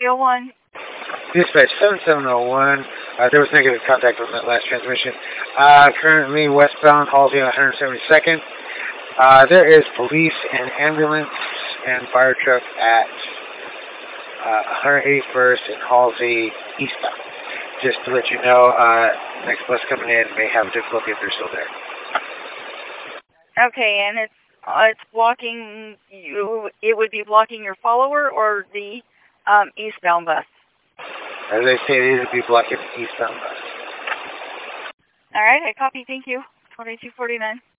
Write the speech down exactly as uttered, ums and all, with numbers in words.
scale one. Dispatch seven seven zero one. Uh, there was negative contact on that last transmission. Uh, currently westbound, Halsey on one hundred seventy-second. Uh, there is police and ambulance and fire truck at uh, one hundred eighty-first and Halsey eastbound. Just to let you know, uh, next bus coming in may have difficulty if they're still there. Okay, and it's uh, it's blocking you. It would be blocking your follower or the um, eastbound bus. As I say, it would be blocking the eastbound bus. All right, I copy. Thank you. twenty-two forty-nine.